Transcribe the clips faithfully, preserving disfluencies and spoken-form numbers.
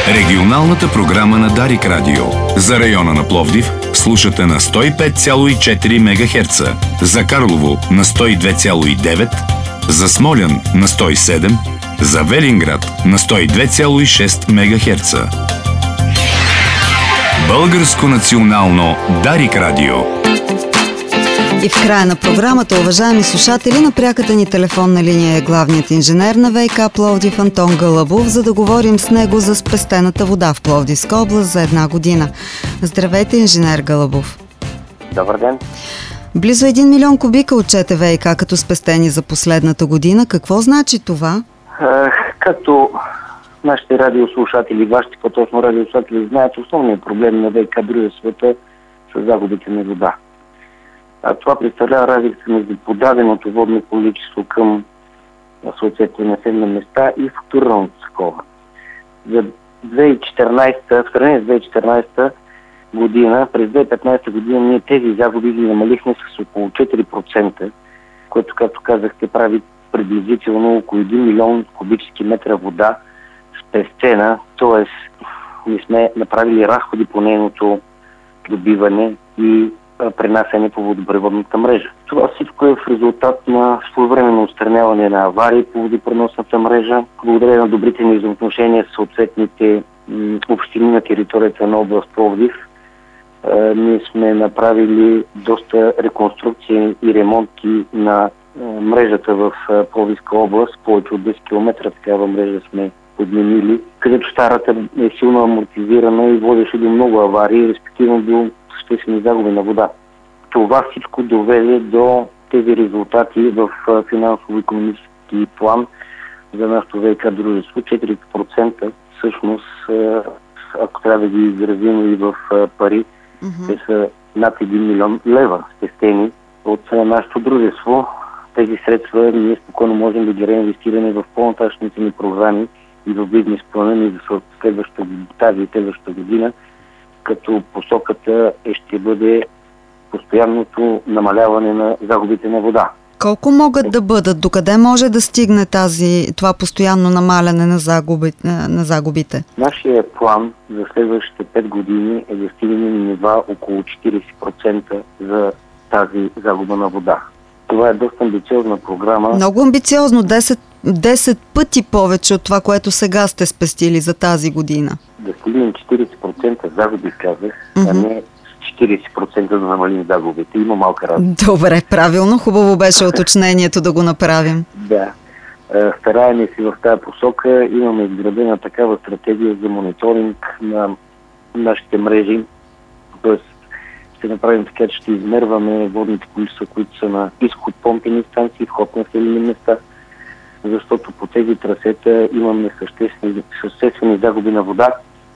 Регионалната програма на Дарик Радио. За района на Пловдив слушате на сто и пет цяло и четири мегахерца, за Карлово на сто и две цяло и девет, за Смолян на сто и седем, за Велинград на сто и две цяло и шест мегахерца. Българско национално Дарик Радио. И в края на програмата, уважаеми слушатели, на пряката ни телефонна линия е главният инженер на ВиК Пловдив Антон Гълъбов, за да говорим с него за спестената вода в Пловдивска област за една година. Здравейте, инженер Гълъбов. Добър ден. Близо един милион кубика отчете ВиК като спестени за последната година. Какво значи това? А, както нашите радиослушатели, вашите по-точно радиослушатели знаят, основният проблем на ВиК дружествата са загубите на вода. А това представлява разлика между подаденото водно количество към съответните населени места и фактурираното такова. За две хиляди и четиринадесета, в сравнение с две хиляди и четиринадесета година, през две хиляди и петнадесета година ние тези загуби ги намалихме с около четири процента, което, както казахте, прави приблизително около един милион кубически метра вода спестена, т.е. ние сме направили разходи по нейното добиване и пренасяне по водопреводната мрежа. Това всичко е в резултат на своевременно отстраняване на аварии по водопреносната мрежа. Благодарение на добрите ни взаимоотношения с съответните м, общини на територията на област Пловдив, е, ние сме направили доста реконструкции и ремонти на е, мрежата в е, Пловдивска област. Повече от десет километра такава мрежа сме подменили, където старата е силно амортизирана и водеше до много аварии, респективно до съществени загуби на вода. Това всичко доведе до тези резултати в финансово-икономически план за нашото ВиК дружество. четири процента всъщност, ако трябва да ги изразим и в пари, mm-hmm. те са над един милион лева спестени от нашето дружество. Тези средства ние спокойно можем да ги реинвестираме в по-нататъшните ни програми и в бизнес плана ни за следващата, тази и следващата година, като посоката е, ще бъде постоянното намаляване на загубите на вода. Колко могат да бъдат? Докъде може да стигне тази, това постоянно намаляне на, загуби, на загубите? Нашия план за следващите пет години е да стигне на нива около четиридесет процента за тази загуба на вода. Това е доста амбициозна програма. Много амбициозно. десет пъти повече от това, което сега сте спестили за тази година. Да стигнем четиридесет процента загуби, казах, mm-hmm. а не четиридесет процента да намалим загубите. Има малка разлика. Добре, правилно. Хубаво беше уточнението да го направим. Да. Стараеме си в тази посока. Имаме изградена такава стратегия за мониторинг на нашите мрежи. Тоест ще направим така, че ще измерваме водните количества, които са на изход помпени станции, вход на населени места, защото по тези трасета имаме съществени, съществени загуби на вода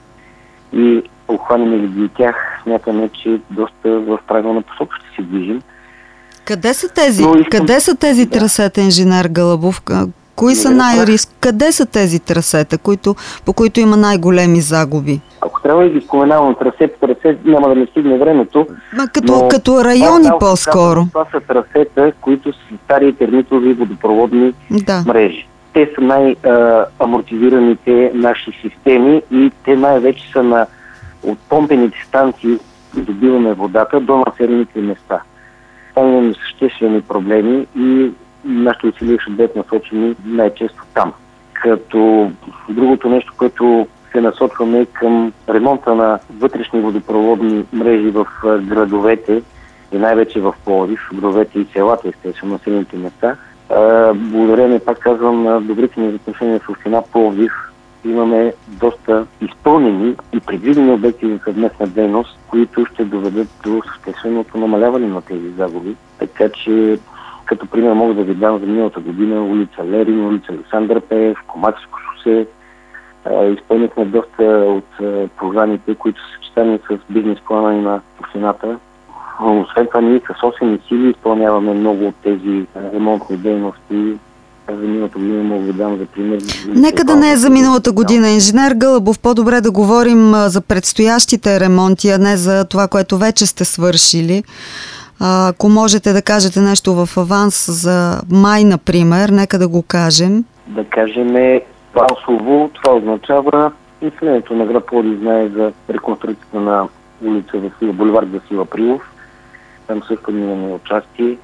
и обхванем ли ги тях, смятаме, че доста в правилна посока ще се движим. Къде са тези, искам... къде са тези да. трасета, инженер Гълъбов? Кои са най-риск? Къде са тези трасета, които, по които има най-големи загуби? Ако трябва да ги споменавам трасе по трасе, няма да не стигне времето. Ма, като, но, като райони това, по-скоро. Това са трасета, които са стари термитови водопроводни да. мрежи. Те са най-амортизираните наши системи и те най-вече са на от помпените станции, добиваме водата до населените места. Там имаме съществени проблеми и нашите усилия ще бъдат насочени най-често там. Като другото нещо, което се насочваме към ремонта на вътрешни водопроводни мрежи в градовете и най-вече в Пловдив, градовете и селата, естествено, населените места. Благодарение, пак казвам, на добрите ни отношения в община Пловдив, имаме доста изпълнени и предвидени обекти за съвместна дейност, които ще доведат до същественото намаляване на тези загуби. Така че, като пример мога да ви дам за миналата година улица Лерин, улица Александър Пеев, Комакско шосе. Изпълнихме доста от програмите, които са съчетани с бизнес плана на общината. Освен това, ние със собствени сили изпълняваме много от тези ремонтни дейности. За миналата година мога да дам за пример. Нека да не е за миналата година. Инженер Гълъбов, по-добре да говорим за предстоящите ремонти, а не за това, което вече сте свършили. Ако можете да кажете нещо в аванс за май, например, нека да го кажем. Да кажем авансово, това означава населението на град Пловдив знае за реконструкцията на улица Васила, булевард Васил Априлов. Там също имаме участие.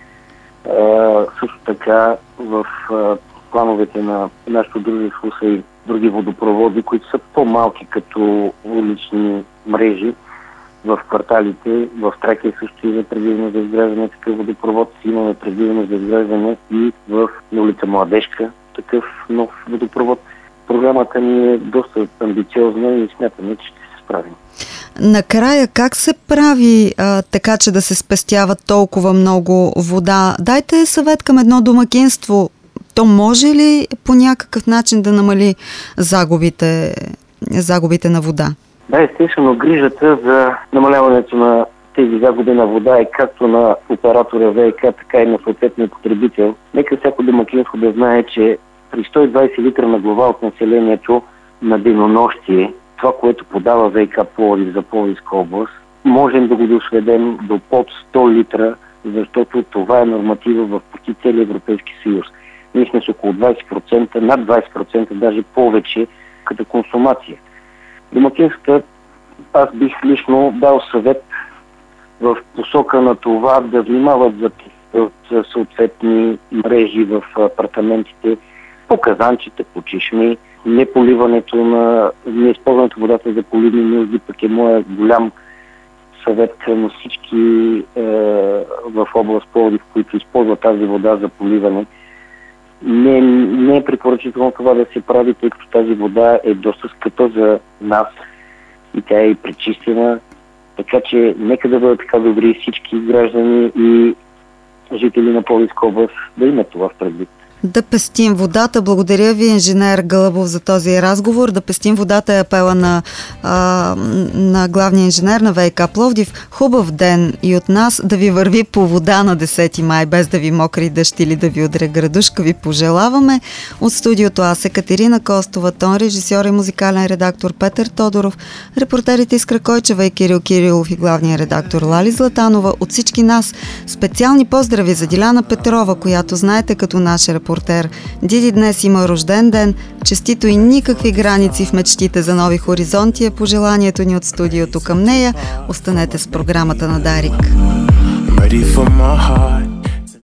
А, също така в а, плановете на нашето дружество са и други водопроводи, които са по-малки като улични мрежи в кварталите. В Тракия също има предвидено за изграждане такъв водопровод. Имаме предвидено за изграждане и в улица Младежка такъв нов водопровод. Програмата ни е доста амбициозна и смятаме, че ще се справим. Накрая, как се прави а, така, че да се спестява толкова много вода? Дайте съвет към едно домакинство. То може ли по някакъв начин да намали загубите, загубите на вода? Да, естествено, грижата за намаляването на тези загуби на вода е както на оператора ВиК, така и на съответния потребител. Нека всяко домакинство да знае, че при сто и двадесет литра на глава от населението на денонощие, това, което подава ВиК Пловдив за Пловдивска област, можем да го сведем до под сто литра, защото това е норматива в почти целия Европейски съюз. Ние сме с около двадесет процента, над двадесет процента, даже повече като консумация. Домакинствата, аз бих лично дал съвет в посока на това да внимават за съответни мрежи в апартаментите, по казанчета, по чешми, не поливането на, не използването водата за поливни нужди, пък е моя голям съвет към всички е, в област Пловдив, които използват тази вода за поливане. Не, не е препоръчително това да се прави, тъй като тази вода е доста скъпа за нас и тя е и пречистена. Така че нека да бъдат така добри всички граждани и жители на Пловдивска област да имат това в предвид. Да пестим водата. Благодаря ви, инженер Гълъбов, за този разговор. Да пестим водата е апела на, а, на главния инженер на ВиК Пловдив. Хубав ден и от нас. Да ви върви по вода на десети май, без да ви мокри дъжд или да ви удря градушка. Ви пожелаваме. От студиото аз Екатерина Костова, тон режисьор и музикален редактор Петър Тодоров, репортерите Искра Койчева и Кирил Кирилов и главния редактор Лали Златанова. От всички нас специални поздрави за Диляна Петрова, която знаете като наш репортер. Диди днес има рожден ден. Честито и никакви граници в мечтите за нови хоризонти е пожеланието ни от студиото към нея. Останете с програмата на Дарик.